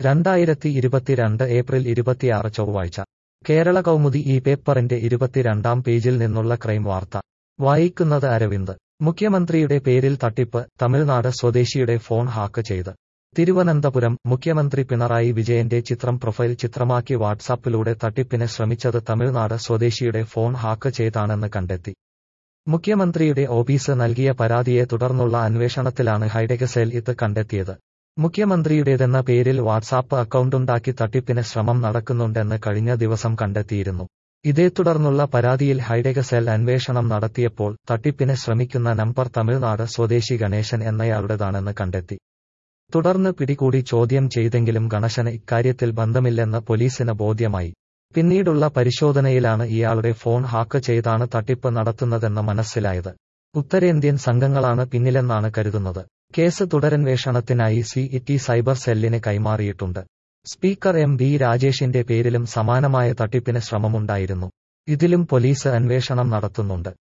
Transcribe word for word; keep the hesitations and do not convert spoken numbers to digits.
രണ്ടായിരത്തി ഇരുപത്തിരണ്ട് ഏപ്രിൽ ഇരുപത്തിയാറ് ചൊവ്വാഴ്ച കേരള കൗമുദി ഈ പേപ്പറിന്റെ ഇരുപത്തിരണ്ടാം പേജിൽ നിന്നുള്ള ക്രൈം വാർത്ത വായിക്കുന്നത് അരവിന്ദ്. മുഖ്യമന്ത്രിയുടെ പേരിൽ തട്ടിപ്പ്, തമിഴ്നാട് സ്വദേശിയുടെ ഫോൺ ഹാക്ക് ചെയ്ത്. തിരുവനന്തപുരം മുഖ്യമന്ത്രി പിണറായി വിജയന്റെ ചിത്രം പ്രൊഫൈൽ ചിത്രമാക്കി വാട്സാപ്പിലൂടെ തട്ടിപ്പിന് ശ്രമിച്ചത് തമിഴ്നാട് സ്വദേശിയുടെ ഫോൺ ഹാക്ക് ചെയ്താണെന്ന് കണ്ടെത്തി. മുഖ്യമന്ത്രിയുടെ ഓഫീസ് നൽകിയ പരാതിയെ തുടർന്നുള്ള അന്വേഷണത്തിലാണ് ഹൈടെക് സെൽ ഇത് കണ്ടെത്തിയത്. മുഖ്യമന്ത്രിയുടേതെന്ന പേരിൽ വാട്സാപ്പ് അക്കൗണ്ടുണ്ടാക്കി തട്ടിപ്പിന് ശ്രമം നടക്കുന്നുണ്ടെന്ന് കഴിഞ്ഞ ദിവസം കണ്ടെത്തിയിരുന്നു. ഇതേ തുടർന്നുള്ള പരാതിയിൽ ഹൈടെക് സെൽ അന്വേഷണം നടത്തിയപ്പോൾ തട്ടിപ്പിന് ശ്രമിക്കുന്ന നമ്പർ തമിഴ്നാട് സ്വദേശി ഗണേശൻ എന്നയാളുടേതാണെന്ന് കണ്ടെത്തി. തുടർന്ന് പിടികൂടി ചോദ്യം ചെയ്തെങ്കിലും ഗണേശന് ഇക്കാര്യത്തിൽ ബന്ധമില്ലെന്ന് പോലീസിന് ബോധ്യമായി. പിന്നീടുള്ള പരിശോധനയിലാണ് ഇയാളുടെ ഫോൺ ഹാക്ക് ചെയ്താണ് തട്ടിപ്പ് നടത്തുന്നതെന്ന് മനസ്സിലായത്. ഉത്തരേന്ത്യൻ സംഘങ്ങളാണ് പിന്നിലെന്നാണ് കരുതുന്നത്. കേസ് തുടരന്വേഷണത്തിനായി സി ഇ ടി സൈബർ സെല്ലിന് കൈമാറിയിട്ടുണ്ട്. സ്പീക്കർ എം വി രാജേഷിന്റെ പേരിലും സമാനമായ തട്ടിപ്പിന് ശ്രമമുണ്ടായിരുന്നു. ഇതിലും പോലീസ് അന്വേഷണം നടത്തുന്നുണ്ട്.